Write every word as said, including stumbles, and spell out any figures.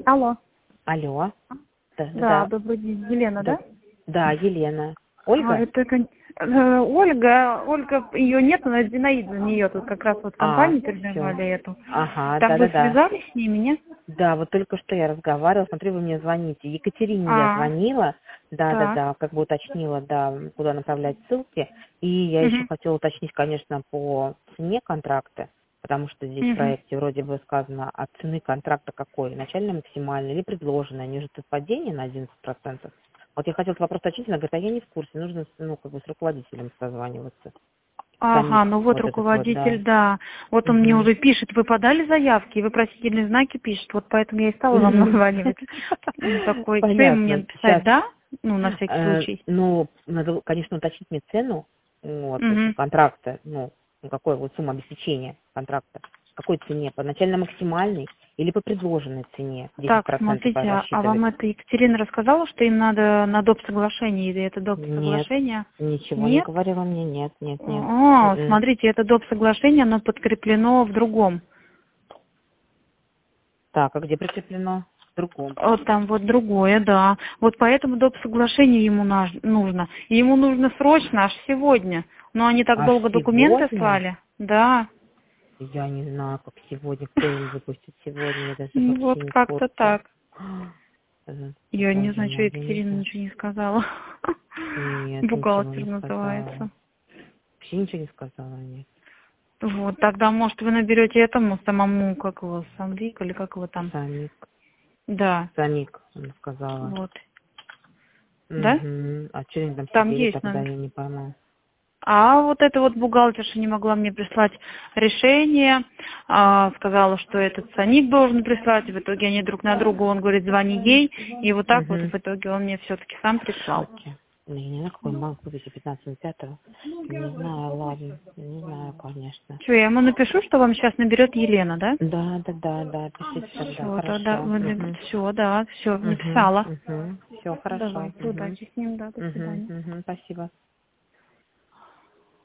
Алло. Алло. Да, Да, да, добрый день. Елена, да? да, да, Елена. А, Ольга? это кон- э, Ольга. Ольга, ее нет, но Зинаида за нее тут как раз вот А, компанию все. передавали эту. Ага, Так вы да-да-да. связались с ними, нет? Да, вот только что я разговаривала, смотрю, вы мне звоните. Екатерине я А, звонила, так. да-да-да, как бы уточнила, да, куда направлять ссылки. И я еще Угу. хотела уточнить, конечно, по цене контракта, потому что здесь в Угу. проекте вроде бы сказано, от цены контракта какой, начальная, максимальная или предложенная, ниже совпадение на одиннадцать процентов. Вот я хотела этот вопрос уточнить, она говорит, а я не в курсе, нужно, ну, как бы с руководителем созваниваться. Ага, Самих, ну вот вот этот вот, руководитель, да. да. Вот он мне Угу. уже пишет, вы подали заявки, и вопросительные знаки пишет. Вот поэтому я и стала вам названивать. Ну, такой, что ему мне Понятно. написать, Сейчас, да? Ну, на всякий э, случай. ну, надо, конечно, уточнить мне цену вот, Угу. контракта, ну, ну, какой вот сумма обеспечения контракта, какой цене, по начально-максимальной или по предложенной цене десять Так, процентов смотрите, а а рассчитывать. вам это Екатерина рассказала, что им надо на доп. Соглашение, или это доп. Нет, Соглашение? ничего не Нет? говорила мне, нет, нет, нет. О, М-м. смотрите, это доп. Соглашение, оно подкреплено в другом. Так, а где прикреплено? В другом. Вот там вот другое, да. Вот поэтому доп. Соглашение ему наж- нужно. И ему нужно срочно, аж сегодня. Но они так Аж долго документы сегодня? слали. Да. Я не знаю, как сегодня, кто им выпустит сегодня, я даже Ну, вообще вот не в как-то курсе. так. Э, Я не Боже знаю, что мой, я не Екатерина знаю. ничего не сказала. Нет, ничего Бухгалтер не сказала. называется. Вообще ничего не сказала, нет. Вот, тогда, может, вы наберете этому самому, как его, Самвик, или как его там. Самик. Да, Самик, она сказала. вот. Да? Угу. А что они там Там сидели есть тогда, номер. я не пойму. А вот эта вот бухгалтерша не могла мне прислать решение, а, сказала, что этот Саник должен прислать, и в итоге они друг на друга, он говорит, звони ей, и вот так вот Угу. в итоге он мне все-таки сам прислал. Шоке. Ну, я не знаю, какой банк выпустил пятнадцатого пятого. Не знаю, ладно. Не знаю, конечно. Что, я ему напишу, что вам сейчас наберет Елена, да? Да, да, да, да, пишите тогда, Все, тогда хорошо. Угу. все, да, все, Угу, написала. угу. Все хорошо. Давайте, Угу. удачи с ним, да, до Угу, свидания. угу. Спасибо.